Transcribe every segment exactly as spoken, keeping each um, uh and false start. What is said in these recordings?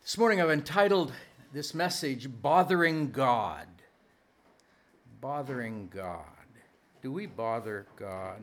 This morning I've entitled this message, Bothering God. Bothering God. Do we bother God?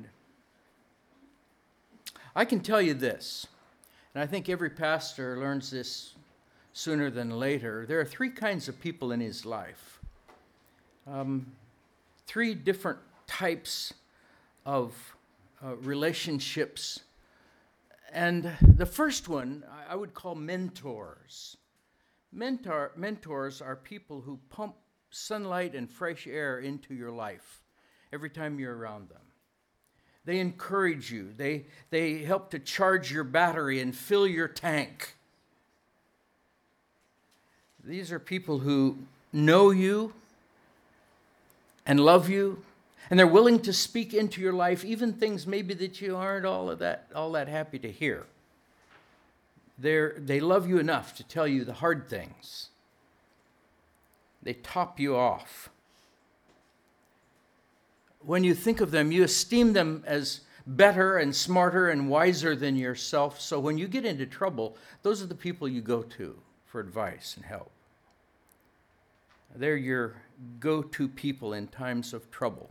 I can tell you this, and I think every pastor learns this sooner than later. There are three kinds of people in his life. Um, three different types of uh, relationships. And the first one I would call mentors. Mentor, mentors are people who pump sunlight and fresh air into your life every time you're around them. They encourage you. They, they help to charge your battery and fill your tank. These are people who know you and love you, and they're willing to speak into your life, even things maybe that you aren't all of that all that happy to hear. They're, they love you enough to tell you the hard things. They top you off. When you think of them, you esteem them as better and smarter and wiser than yourself. So when you get into trouble, those are the people you go to for advice and help. They're your go-to people in times of trouble.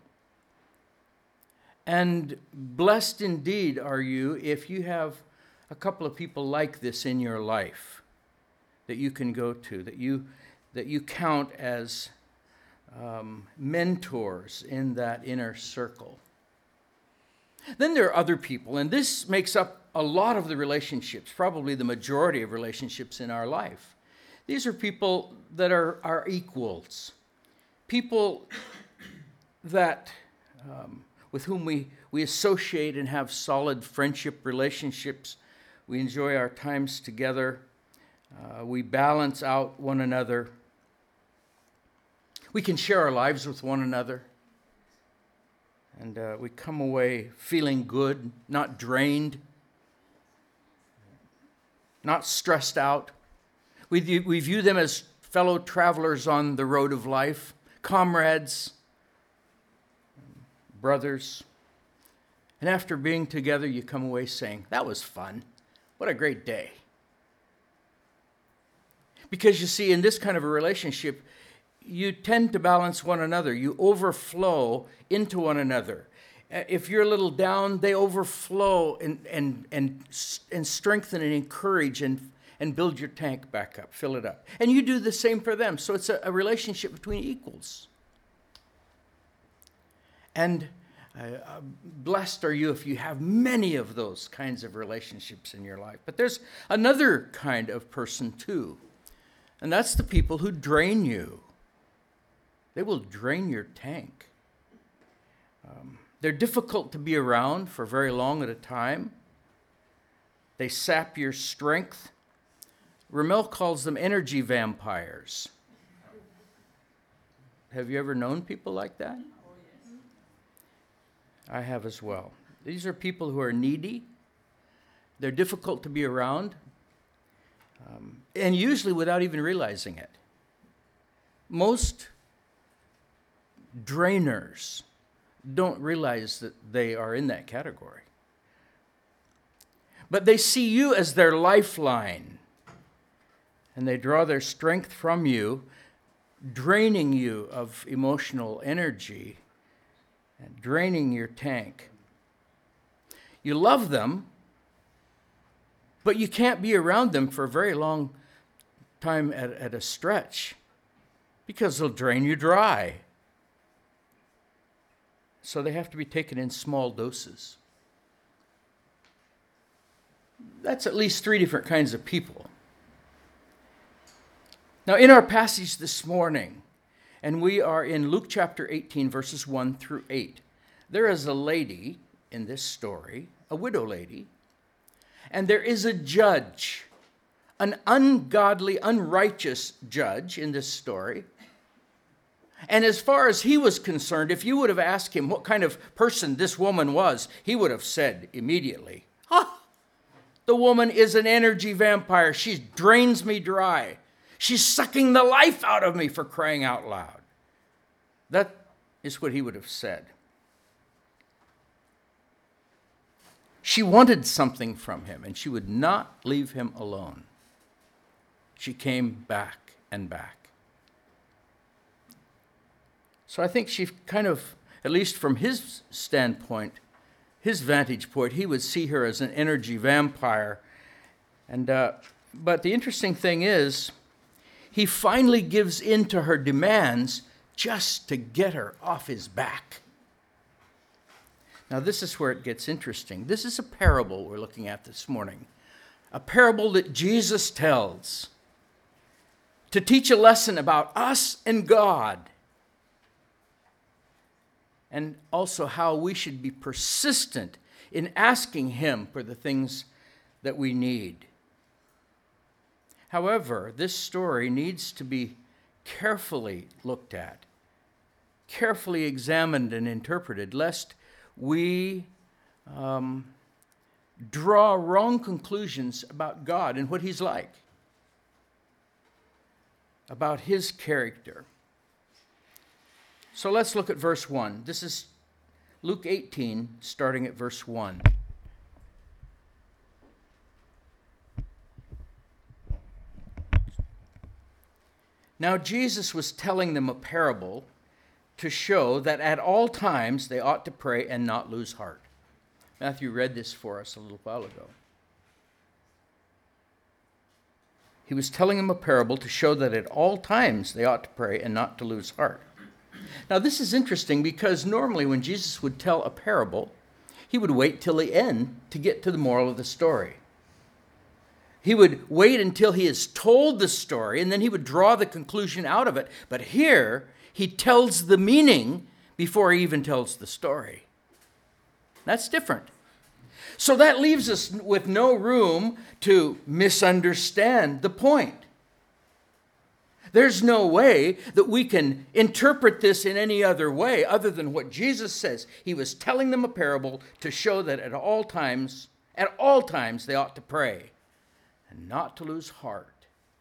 And blessed indeed are you if you have a couple of people like this in your life that you can go to, that you that you count as um, mentors in that inner circle. Then there are other people, and this makes up a lot of the relationships, probably the majority of relationships in our life. These are people that are our equals, people that um, with whom we, we associate and have solid friendship relationships. We enjoy our times together. Uh, we balance out one another. We can share our lives with one another. And uh, we come away feeling good, not drained, not stressed out. We, we view them as fellow travelers on the road of life, comrades, brothers. And after being together, you come away saying, that was fun. What a great day. Because you see, in this kind of a relationship, you tend to balance one another. You overflow into one another. If you're a little down, they overflow and and and, and strengthen and encourage and, and build your tank back up, fill it up. And you do the same for them. So it's a, a relationship between equals. And uh, blessed are you if you have many of those kinds of relationships in your life. But there's another kind of person too, and that's the people who drain you. They will drain your tank. Um, they're difficult to be around for very long at a time. They sap your strength. Ramel calls them energy vampires. Have you ever known people like that? I have as well. These are people who are needy. They're difficult to be around, um, and usually without even realizing it. Most drainers don't realize that they are in that category. But they see you as their lifeline, and they draw their strength from you, draining you of emotional energy and draining your tank. You love them, but you can't be around them for a very long time at, at a stretch because they'll drain you dry. So they have to be taken in small doses. That's at least three different kinds of people. Now, in our passage this morning, and we are in Luke chapter eighteen, verses one through eight. There is a lady in this story, a widow lady, and there is a judge, an ungodly, unrighteous judge in this story. And as far as he was concerned, if you would have asked him what kind of person this woman was, he would have said immediately, "Ah, the woman is an energy vampire. She drains me dry. She's sucking the life out of me, for crying out loud." That is what he would have said. She wanted something from him, and she would not leave him alone. she came back and back. So I think she kind of, at least from his standpoint, his vantage point, he would see her as an energy vampire. And uh, but the interesting thing is, he finally gives in to her demands just to get her off his back. Now this is where it gets interesting. This is a parable we're looking at this morning. A parable that Jesus tells to teach a lesson about us and God. And also how we should be persistent in asking him for the things that we need. However, this story needs to be carefully looked at, carefully examined and interpreted, lest we um, draw wrong conclusions about God and what he's like, about his character. So let's look at verse one. This is Luke eighteen, starting at verse one. Now Jesus was telling them a parable to show that at all times they ought to pray and not lose heart. Matthew read this for us a little while ago. He was telling them a parable to show that at all times they ought to pray and not to lose heart. Now this is interesting because normally when Jesus would tell a parable, he would wait till the end to get to the moral of the story. He would wait until he has told the story and then he would draw the conclusion out of it. But here, he tells the meaning before he even tells the story. That's different. So that leaves us with no room to misunderstand the point. There's no way that we can interpret this in any other way other than what Jesus says. He was telling them a parable to show that at all times, at all times they ought to pray and not to lose heart.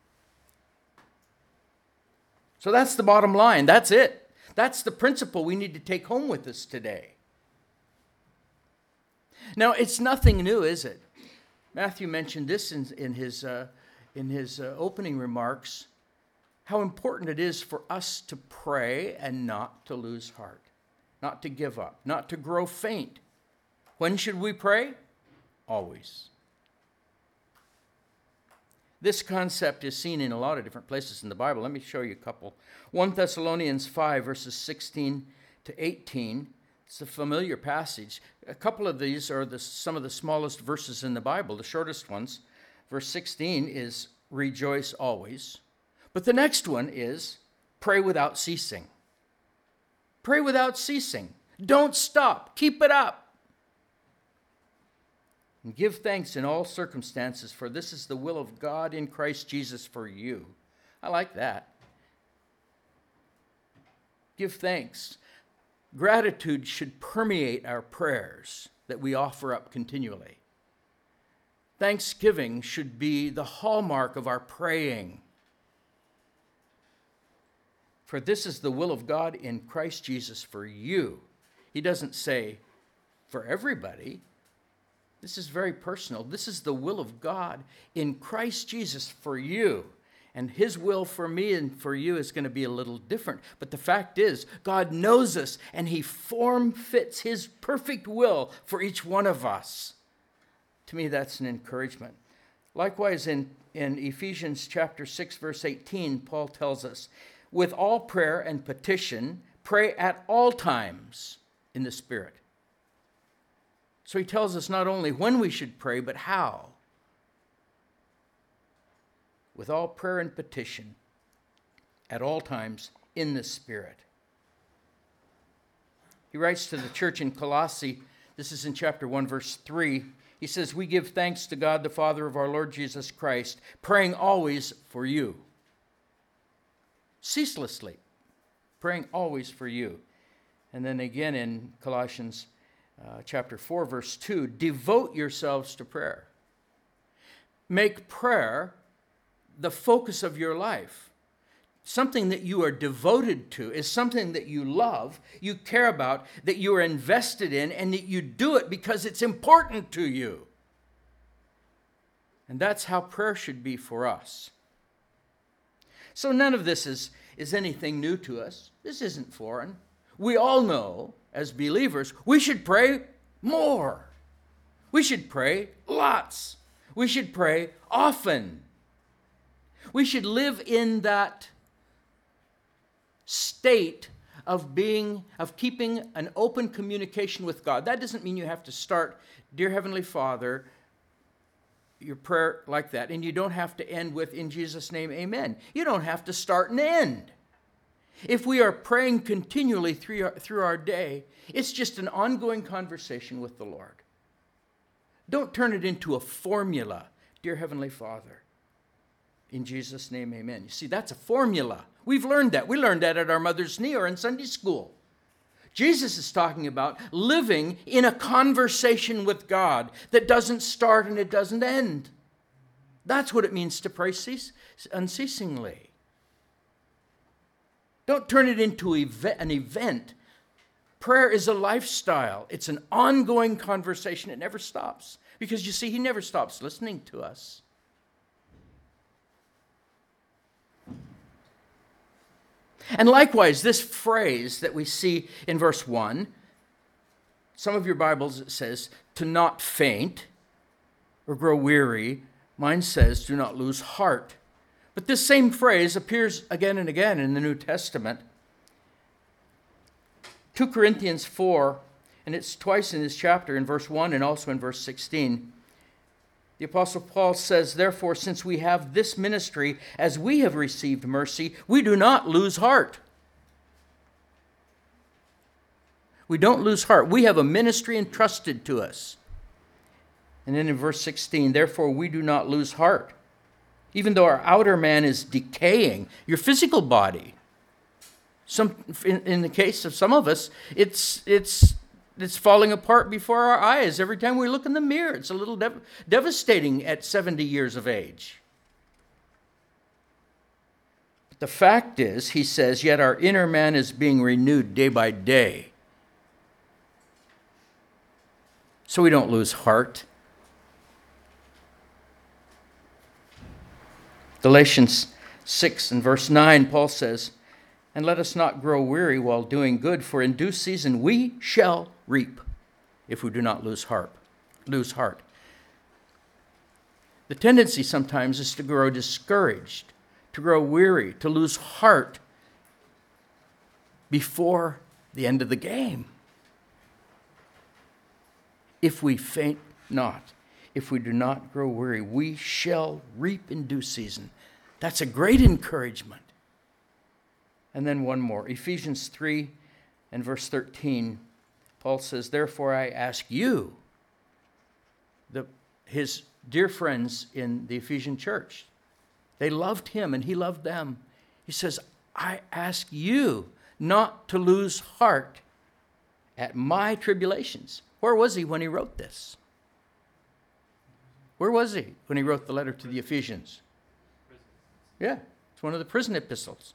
So that's the bottom line. That's it. That's the principle we need to take home with us today. Now, it's nothing new, is it? Matthew mentioned this in, in his, uh, in his uh, opening remarks, how important it is for us to pray and not to lose heart, not to give up, not to grow faint. When should we pray? Always. This concept is seen in a lot of different places in the Bible. Let me show you a couple. First Thessalonians five, verses sixteen to eighteen. It's a familiar passage. A couple of these are the, some of the smallest verses in the Bible, the shortest ones. Verse sixteen is, rejoice always. But the next one is, pray without ceasing. Pray without ceasing. Don't stop. Keep it up. And give thanks in all circumstances, for this is the will of God in Christ Jesus for you. I like that. Give thanks. Gratitude should permeate our prayers that we offer up continually. Thanksgiving should be the hallmark of our praying. For this is the will of God in Christ Jesus for you. He doesn't say for everybody. This is very personal. This is the will of God in Christ Jesus for you. And his will for me and for you is going to be a little different. But the fact is, God knows us and he form fits his perfect will for each one of us. To me, that's an encouragement. Likewise, in, in Ephesians chapter six, verse eighteen, Paul tells us, with all prayer and petition, pray at all times in the Spirit. So he tells us not only when we should pray, but how. With all prayer and petition, at all times in the Spirit. He writes to the church in Colossae, this is in chapter one, verse three. He says, we give thanks to God, the Father of our Lord Jesus Christ, praying always for you. Ceaselessly, praying always for you. And then again in Colossians uh, chapter four, verse two, devote yourselves to prayer. Make prayer the focus of your life. Something that you are devoted to is something that you love, you care about, that you are invested in, and that you do it because it's important to you. And that's how prayer should be for us. So none of this is, is anything new to us. This isn't foreign. We all know, as believers, we should pray more. We should pray lots. We should pray often. We should live in that state of being, of keeping an open communication with God. That doesn't mean you have to start, Dear Heavenly Father, your prayer like that, and you don't have to end with, in Jesus' name, amen. You don't have to start and end. If we are praying continually through our, through our day, it's just an ongoing conversation with the Lord. Don't turn it into a formula. Dear Heavenly Father, in Jesus' name, amen. You see, that's a formula. We've learned that. We learned that at our mother's knee or in Sunday school. Jesus is talking about living in a conversation with God that doesn't start and it doesn't end. That's what it means to pray cease, unceasingly. Don't turn it into an event. Prayer is a lifestyle. It's an ongoing conversation. It never stops. Because you see, he never stops listening to us. And likewise, this phrase that we see in verse one, some of your Bibles it says, to not faint or grow weary. Mine says, do not lose heart. But this same phrase appears again and again in the New Testament. Second Corinthians four, and it's twice in this chapter, in verse one and also in verse sixteen. The Apostle Paul says, therefore, since we have this ministry, as we have received mercy, we do not lose heart. We don't lose heart. We have a ministry entrusted to us. And then in verse sixteen, therefore, we do not lose heart. Even though our outer man is decaying, your physical body, some in, in the case of some of us, it's it's it's falling apart before our eyes. Every time we look in the mirror, it's a little dev- devastating at seventy years of age. But the fact is, he says, yet our inner man is being renewed day by day. So we don't lose heart. Galatians six and verse nine, Paul says, and let us not grow weary while doing good, for in due season we shall reap if we do not lose heart. Lose heart. The tendency sometimes is to grow discouraged, to grow weary, to lose heart before the end of the game. If we faint not, if we do not grow weary, we shall reap in due season. That's a great encouragement. And then one more. Ephesians three and verse thirteen, Paul says, therefore I ask you, the, his dear friends in the Ephesian church, they loved him and he loved them. He says, I ask you not to lose heart at my tribulations. Where was he when he wrote this? Where was he when he wrote the letter to the Ephesians? Yeah, it's one of the prison epistles.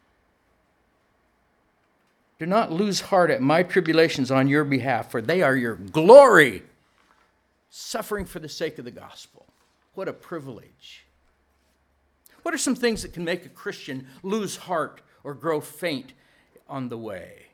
Do not lose heart at my tribulations on your behalf, for they are your glory. Suffering for the sake of the gospel. What a privilege. What are some things that can make a Christian lose heart or grow faint on the way?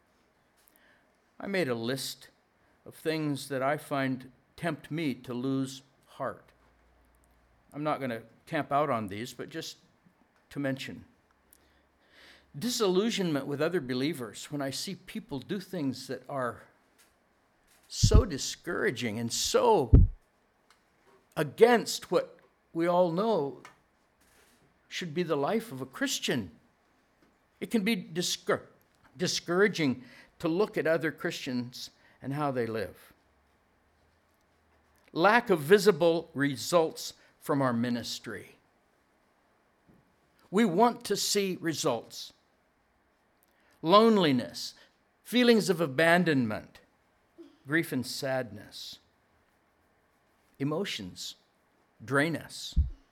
I made a list of things that I find tempt me to lose heart. I'm not going to camp out on these, but just to mention. Disillusionment with other believers when I see people do things that are so discouraging and so against what we all know should be the life of a Christian. It can be discour- discouraging to look at other Christians and how they live. Lack of visible results from our ministry. We want to see results. Loneliness, feelings of abandonment, grief and sadness. Emotions drain us.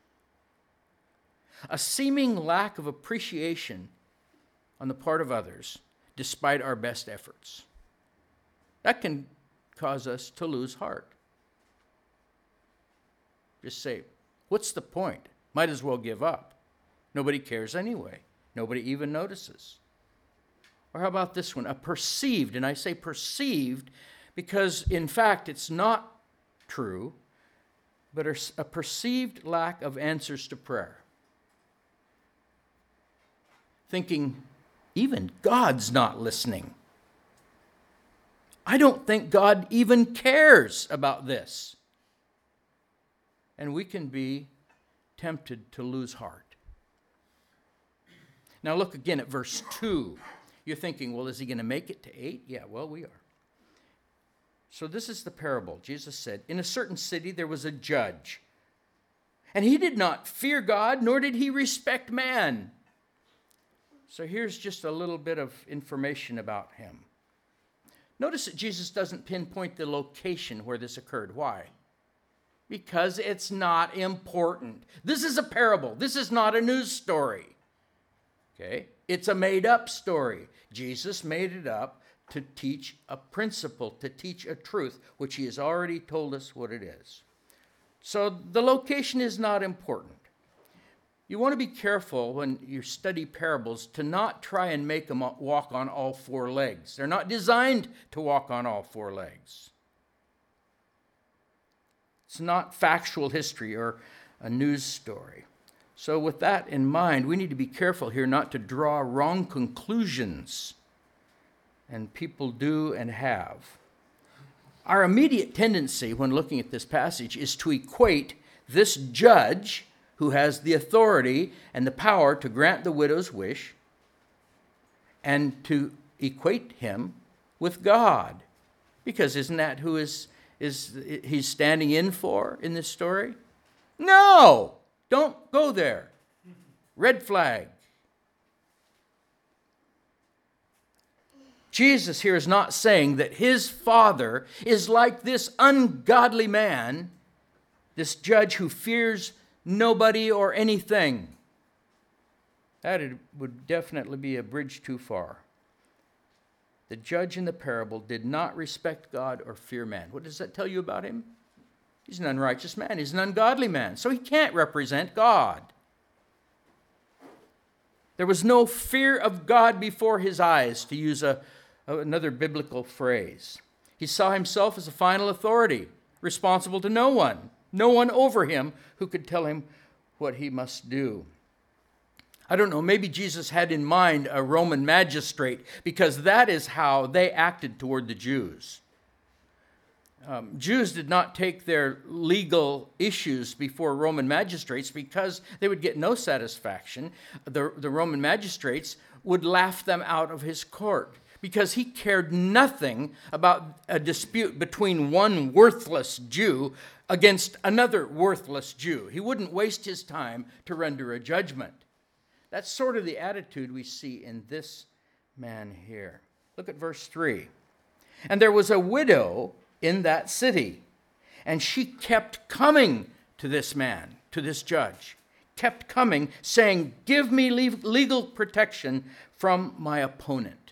A seeming lack of appreciation on the part of others, despite our best efforts. That can cause us to lose heart. Just say, what's the point? Might as well give up. Nobody cares anyway. Nobody even notices. Or how about this one? A perceived, and I say perceived because in fact it's not true, but a perceived lack of answers to prayer. Thinking, even God's not listening. I don't think God even cares about this. And we can be tempted to lose heart. Now look again at verse two. You're thinking, well, is he going to make it to eight? Yeah, well, we are. So this is the parable. Jesus said, in a certain city there was a judge, and he did not fear God, nor did he respect man. So here's just a little bit of information about him. Notice that Jesus doesn't pinpoint the location where this occurred. Why? Because it's not important. This is a parable. This is not a news story. Okay? It's a made-up story. Jesus made it up to teach a principle, to teach a truth, which he has already told us what it is. So the location is not important. You want to be careful when you study parables to not try and make them walk on all four legs. They're not designed to walk on all four legs. It's not factual history or a news story. So with that in mind, we need to be careful here not to draw wrong conclusions. And people do and have. Our immediate tendency when looking at this passage is to equate this judge who has the authority and the power to grant the widow's wish and to equate him with God. Because isn't that who is, is he's standing in for in this story? No! Don't go there. Red flag. Jesus here is not saying that his Father is like this ungodly man, this judge who fears nobody or anything. That would definitely be a bridge too far. The judge in the parable did not respect God or fear man. What does that tell you about him? He's an unrighteous man. He's an ungodly man. So he can't represent God. There was no fear of God before his eyes, to use a, another biblical phrase. He saw himself as a final authority, responsible to no one, no one over him who could tell him what he must do. I don't know, maybe Jesus had in mind a Roman magistrate, because that is how they acted toward the Jews. Um, Jews did not take their legal issues before Roman magistrates because they would get no satisfaction. The, the Roman magistrates would laugh them out of his court because he cared nothing about a dispute between one worthless Jew against another worthless Jew. He wouldn't waste his time to render a judgment. That's sort of the attitude we see in this man here. Look at verse three. And there was a widow in that city, and she kept coming to this man, to this judge, kept coming, saying, give me legal protection from my opponent.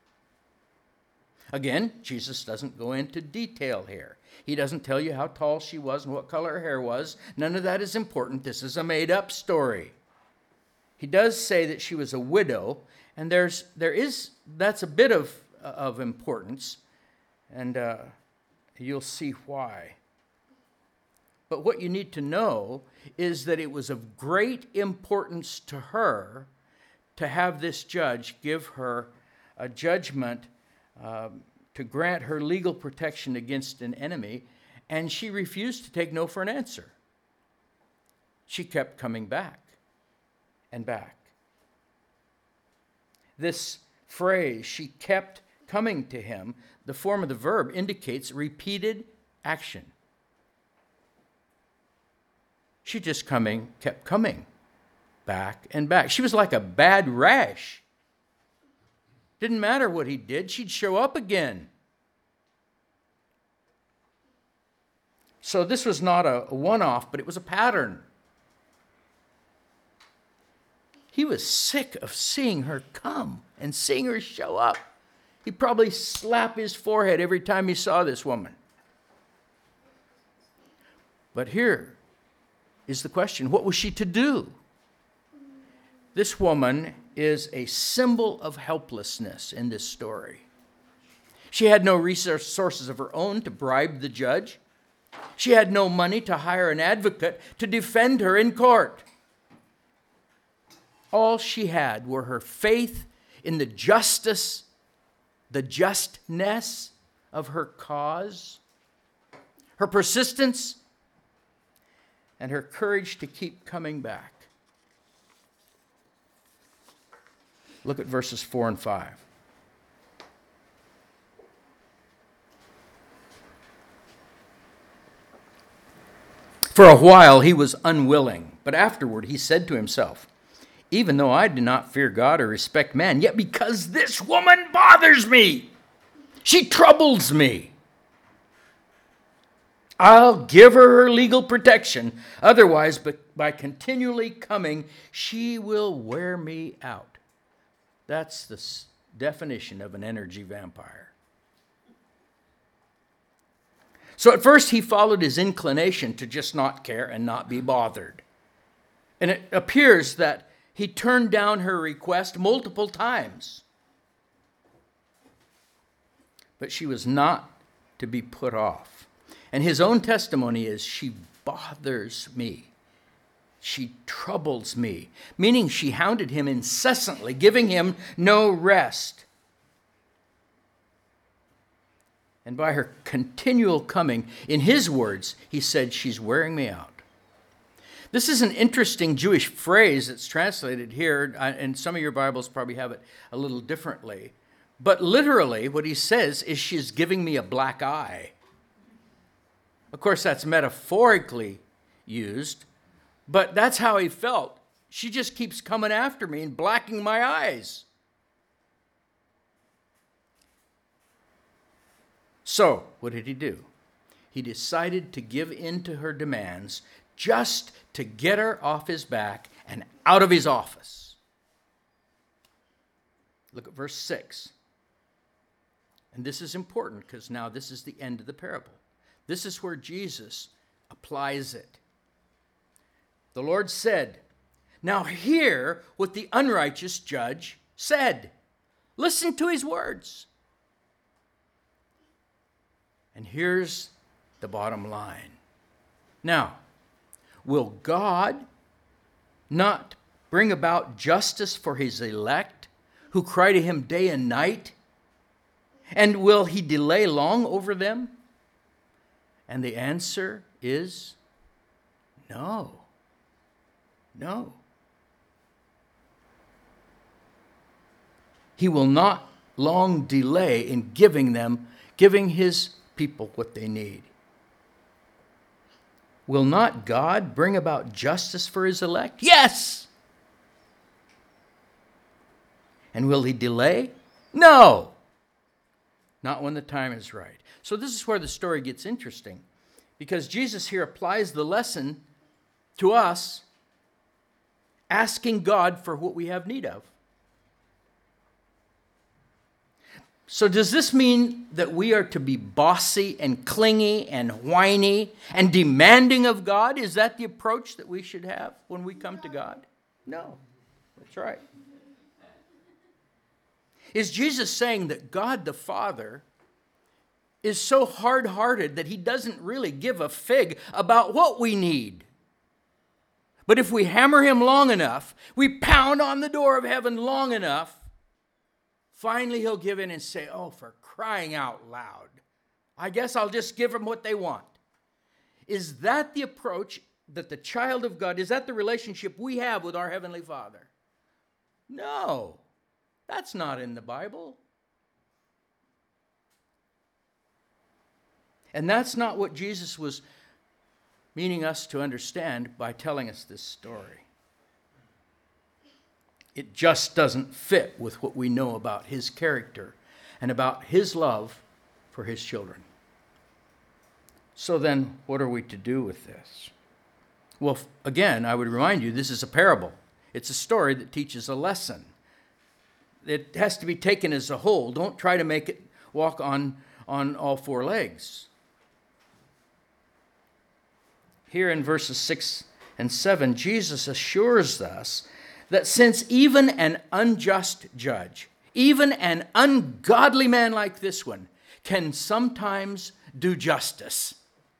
Again, Jesus doesn't go into detail here. He doesn't tell you how tall she was and what color her hair was. None of that is important. This is a made-up story. He does say that she was a widow, and there's there is that's a bit of of importance, and uh, you'll see why. But what you need to know is that it was of great importance to her to have this judge give her a judgment um, to grant her legal protection against an enemy, and she refused to take no for an answer. She kept coming back and back. This phrase, she kept coming to him, the form of the verb indicates repeated action. She just coming, kept coming back and back. She was like a bad rash. Didn't matter what he did, she'd show up again. So this was not a one-off, but it was a pattern. He was sick of seeing her come and seeing her show up. He'd probably slap his forehead every time he saw this woman. But here is the question, what was she to do? This woman is a symbol of helplessness in this story. She had no resources of her own to bribe the judge. She had no money to hire an advocate to defend her in court. All she had were her faith in the justice, the justness of her cause, her persistence, and her courage to keep coming back. Look at verses four and five. For a while he was unwilling, but afterward he said to himself, even though I do not fear God or respect man, yet because this woman bothers me, she troubles me, I'll give her her legal protection. Otherwise, but by continually coming, she will wear me out. That's the definition of an energy vampire. So at first he followed his inclination to just not care and not be bothered. And it appears that he turned down her request multiple times. But she was not to be put off. And his own testimony is, she bothers me. She troubles me, meaning she hounded him incessantly, giving him no rest. And by her continual coming, in his words, he said, she's wearing me out. This is an interesting Jewish phrase that's translated here, and some of your Bibles probably have it a little differently. But literally, what he says is, she's giving me a black eye. Of course, that's metaphorically used, but that's how he felt. She just keeps coming after me and blacking my eyes. So, what did he do? He decided to give in to her demands just to get her off his back and out of his office. Look at verse six. And this is important because now this is the end of the parable. This is where Jesus applies it. The Lord said, now hear what the unrighteous judge said. Listen to his words. And here's the bottom line. Now, will God not bring about justice for his elect who cry to him day and night? And will he delay long over them? And the answer is no. No. He will not long delay in giving them, giving his people what they need. Will not God bring about justice for his elect? Yes. And will he delay? No. Not when the time is right. So this is where the story gets interesting, because Jesus here applies the lesson to us, asking God for what we have need of. So does this mean that we are to be bossy and clingy and whiny and demanding of God? Is that the approach that we should have when we come to God? No, that's right. Is Jesus saying that God the Father is so hard-hearted that he doesn't really give a fig about what we need? But if we hammer him long enough, we pound on the door of heaven long enough, finally he'll give in and say, oh, for crying out loud, I guess I'll just give them what they want. Is that the approach that the child of God, is that the relationship we have with our Heavenly Father? No, that's not in the Bible. And that's not what Jesus was meaning us to understand by telling us this story. It just doesn't fit with what we know about his character and about his love for his children. So then, what are we to do with this? Well, again, I would remind you, this is a parable. It's a story that teaches a lesson. It has to be taken as a whole. Don't try to make it walk on, on all four legs. Here in verses six and seven, Jesus assures us that since even an unjust judge, even an ungodly man like this one, can sometimes do justice,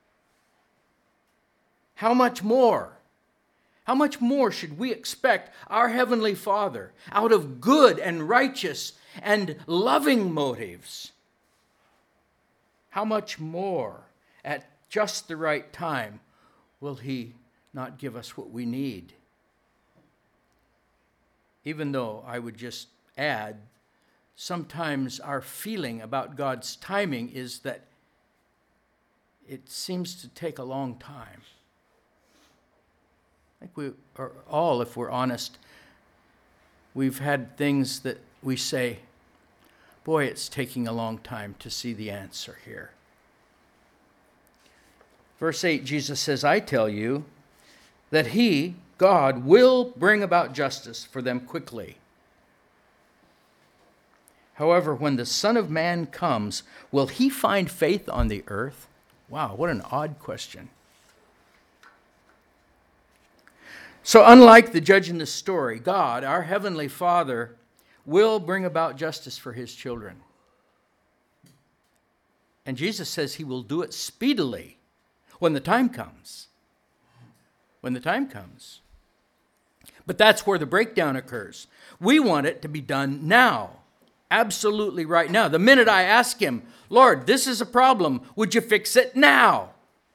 how much more? How much more should we expect our Heavenly Father, out of good and righteous and loving motives, how much more at just the right time will He not give us what we need? Even though I would just add, sometimes our feeling about God's timing is that it seems to take a long time. I think we are all, if we're honest, we've had things that we say, boy, it's taking a long time to see the answer here. Verse eight, Jesus says, I tell you that He, God, will bring about justice for them quickly. However, when the Son of Man comes, will He find faith on the earth? Wow, what an odd question. So unlike the judge in the story, God, our Heavenly Father, will bring about justice for His children. And Jesus says He will do it speedily when the time comes. When the time comes. But that's where the breakdown occurs. We want it to be done now. Absolutely right now. The minute I ask Him, Lord, this is a problem, would you fix it now?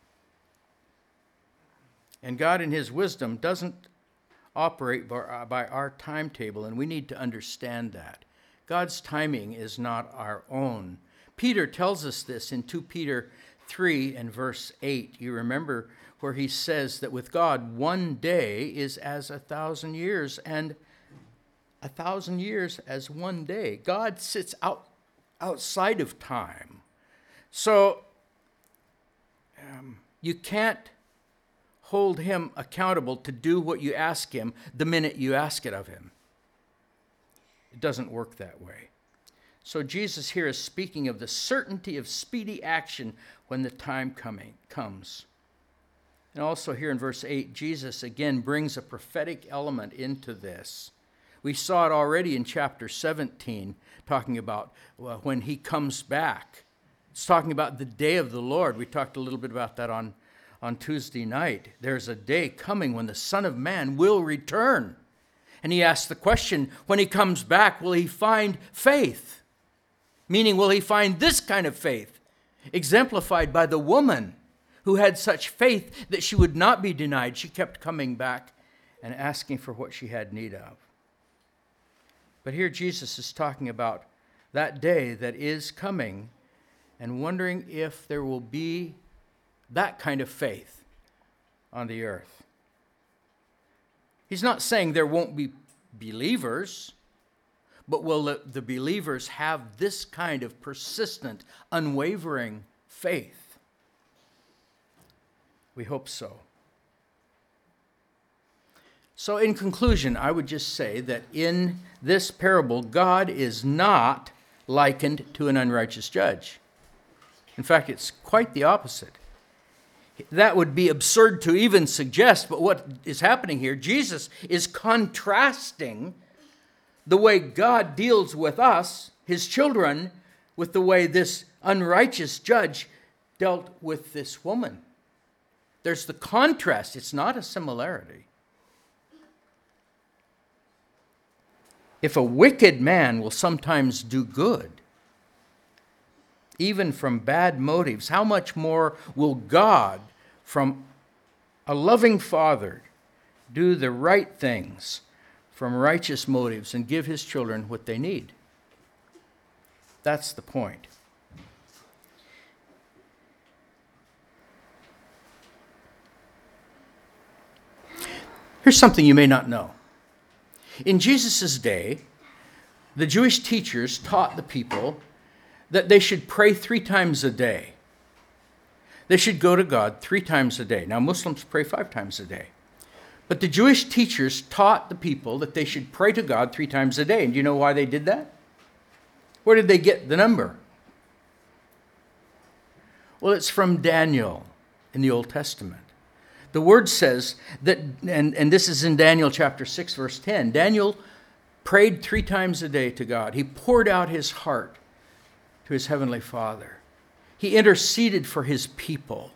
And God in His wisdom doesn't operate by our timetable, and we need to understand that. God's timing is not our own. Peter tells us this in Second Peter three and verse eight. You remember where he says that with God, one day is as a thousand years, and a thousand years as one day. God sits out outside of time. So um, you can't hold Him accountable to do what you ask Him the minute you ask it of Him. It doesn't work that way. So Jesus here is speaking of the certainty of speedy action when the time coming comes. And also here in verse eight, Jesus again brings a prophetic element into this. We saw it already in chapter seventeen, talking about well, when He comes back. It's talking about the day of the Lord. We talked a little bit about that on, on Tuesday night. There's a day coming when the Son of Man will return. And He asks the question, when He comes back, will He find faith? Meaning, will He find this kind of faith, exemplified by the woman who had such faith that she would not be denied. She kept coming back and asking for what she had need of. But here Jesus is talking about that day that is coming and wondering if there will be that kind of faith on the earth. He's not saying there won't be believers, but will the, the believers have this kind of persistent, unwavering faith? We hope so. So in conclusion, I would just say that in this parable, God is not likened to an unrighteous judge. In fact, it's quite the opposite. That would be absurd to even suggest, but what is happening here, Jesus is contrasting the way God deals with us, His children, with the way this unrighteous judge dealt with this woman. There's the contrast. It's not a similarity. If a wicked man will sometimes do good, even from bad motives, how much more will God, from a loving Father, do the right things from righteous motives and give His children what they need? That's the point. Here's something you may not know. In Jesus' day, the Jewish teachers taught the people that they should pray three times a day. They should go to God three times a day. Now, Muslims pray five times a day. But the Jewish teachers taught the people that they should pray to God three times a day. And do you know why they did that? Where did they get the number? Well, it's from Daniel in the Old Testament. The word says that, and, and this is in Daniel chapter six, verse ten, Daniel prayed three times a day to God. He poured out his heart to his heavenly Father. He interceded for his people.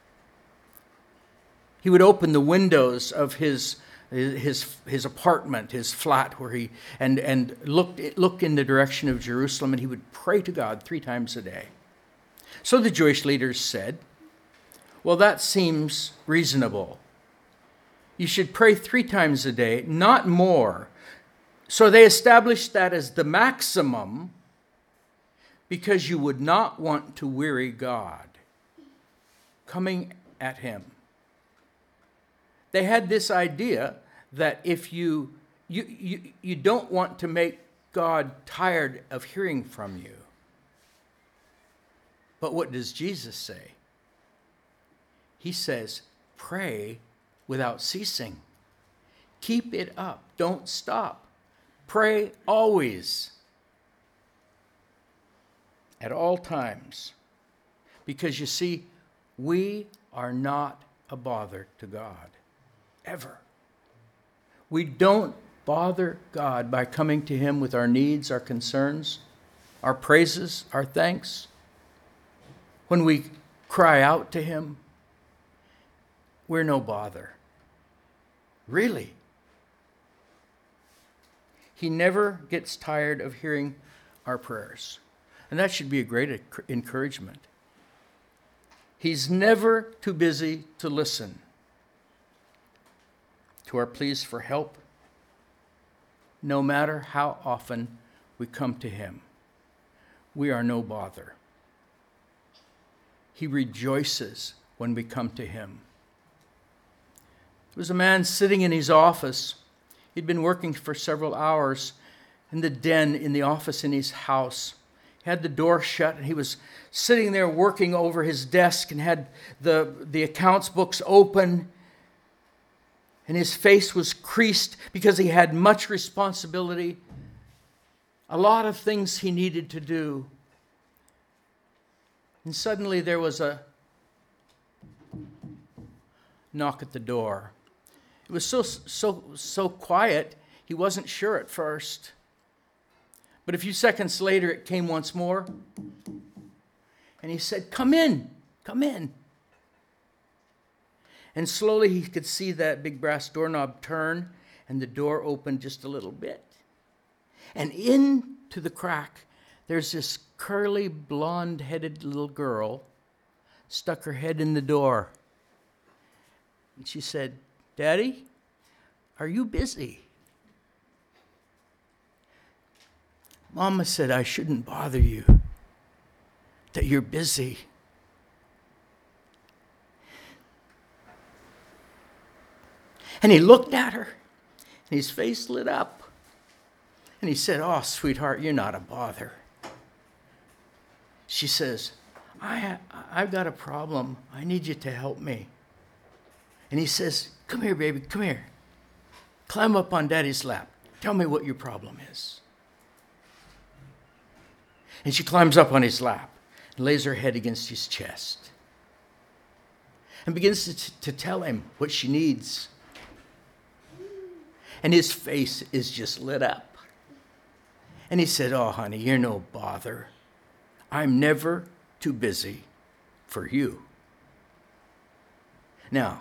He would open the windows of his his his apartment, his flat, where he and and looked looked in the direction of Jerusalem, and he would pray to God three times a day. So the Jewish leaders said, well, that seems reasonable. You should pray three times a day, not more. So they established that as the maximum, because you would not want to weary God coming at him. They had this idea that if you, you, you, you don't want to make God tired of hearing from you. But what does Jesus say? He says, pray without ceasing. Keep it up. Don't stop. Pray always. At all times. Because you see, we are not a bother to God. Ever. We don't bother God by coming to him with our needs, our concerns, our praises, our thanks. When we cry out to him, we're no bother. Really. He never gets tired of hearing our prayers. And that should be a great encouragement. He's never too busy to listen to our pleas for help, no matter how often we come to him. We are no bother. He rejoices when we come to him. There was a man sitting in his office. He'd been working for several hours in the den in the office in his house. He had the door shut, and he was sitting there working over his desk and had the, the accounts books open. And his face was creased because he had much responsibility, a lot of things he needed to do. And suddenly there was a knock at the door. It was so, so, so quiet, he wasn't sure at first. But a few seconds later, it came once more. And he said, come in, come in. And slowly he could see that big brass doorknob turn, and the door opened just a little bit. And into the crack, there's this curly, blonde-headed little girl stuck her head in the door. And she said, Daddy, are you busy? Mama said I shouldn't bother you, that you're busy. And he looked at her, and his face lit up. And he said, oh, sweetheart, you're not a bother. She says, I ha- I've got a problem. I need you to help me. And he says, come here, baby, come here. Climb up on Daddy's lap. Tell me what your problem is. And she climbs up on his lap and lays her head against his chest and begins to, t- to tell him what she needs. And his face is just lit up. And he said, oh, honey, you're no bother. I'm never too busy for you. Now,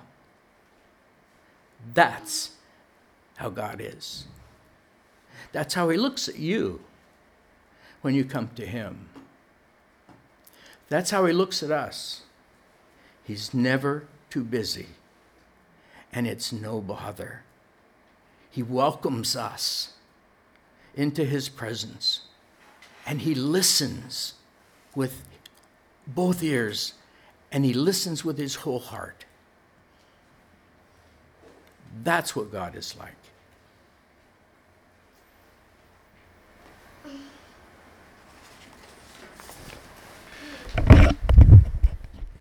that's how God is. That's how he looks at you when you come to him. That's how he looks at us. He's never too busy, and it's no bother. He welcomes us into his presence, and he listens with both ears, and he listens with his whole heart. That's what God is like.